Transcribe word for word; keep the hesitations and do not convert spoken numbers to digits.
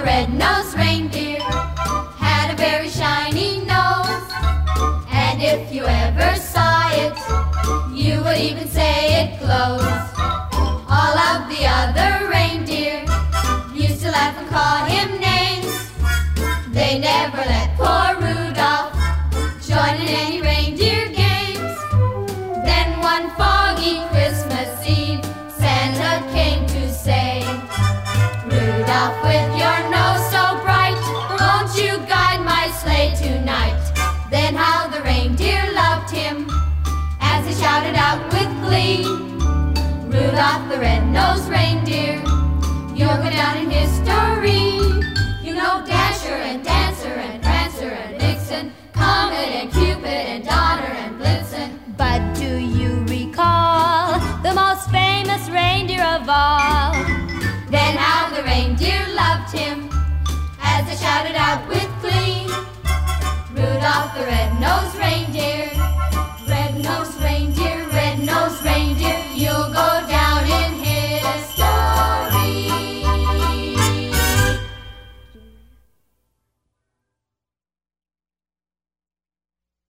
the red-nosed reindeer had a very shiny nose, and if you ever saw it, you would even say it glows. All of the other reindeer used to laugh and call him names. They never let poor Rudolph join in any reindeer games. Then one foggy Christmas Eve, Santa came to say, Rudolph, with your nose so bright, won't you guide my sleigh tonight? Then how the reindeer loved him as he shouted out with glee, Rudolph the red-nosed reindeer, you'll go down in history. You know Dasher and Dancer and Prancer and Vixen, Comet and Cupid and Donner and Blitzen. But do you recall the most famous reindeer of all? Then how the reindeer loved him as they shouted out with glee, Rudolph the red-nosed reindeer,